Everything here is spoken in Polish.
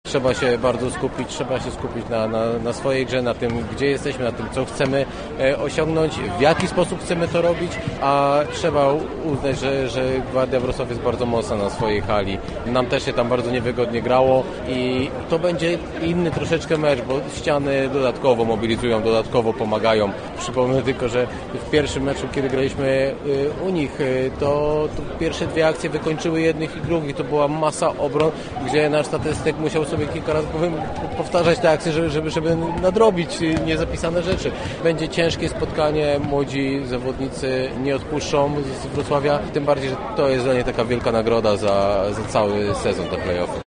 Trzeba się bardzo skupić, na swojej grze, na tym, gdzie jesteśmy, na tym, co chcemy osiągnąć, w jaki sposób chcemy to robić, a trzeba uznać, że Gwardia Wrocław jest bardzo mocna na swojej hali. Nam też się tam bardzo niewygodnie grało i to będzie inny troszeczkę mecz, bo ściany dodatkowo mobilizują, dodatkowo pomagają. Przypomnę tylko, że w pierwszym meczu, kiedy graliśmy u nich, to pierwsze dwie akcje wykończyły jednych i drugich. To była masa obron, gdzie nasz statystyk musiał sobie kilka razy powtarzać te akcje, żeby nadrobić niezapisane rzeczy. Będzie ciężkie spotkanie, młodzi zawodnicy nie odpuszczą z Wrocławia, tym bardziej, że to jest dla nich taka wielka nagroda za cały sezon, te play-offy.